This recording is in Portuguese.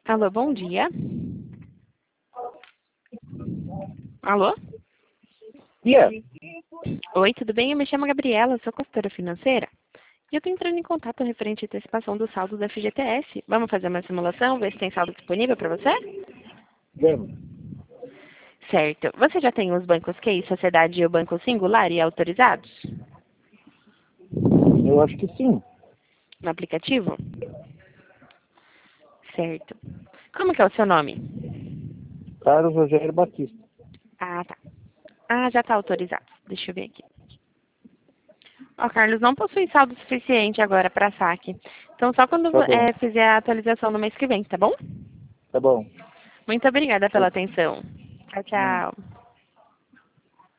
Alô, bom dia. Alô? Yeah. Oi, tudo bem? Eu me chamo Gabriela, sou consultora financeira. E eu estou entrando em contato referente à antecipação do saldo da FGTS. Vamos fazer uma simulação, ver se tem saldo disponível para você? Vamos. Certo. Você já tem os bancos QI, Sociedade e o Banco Singular e autorizados Eu acho que sim. no aplicativo? Certo. Como que é o seu nome? Carlos Rogério Batista. Ah, tá. Ah, já está autorizado. Deixa eu ver aqui. Ó, Carlos, não possui saldo suficiente agora para saque. Então, só quando Tá bom. fizer a atualização no mês que vem, tá bom? Tá bom. Muito obrigada pela Eu- atenção. Tchau, não. tchau.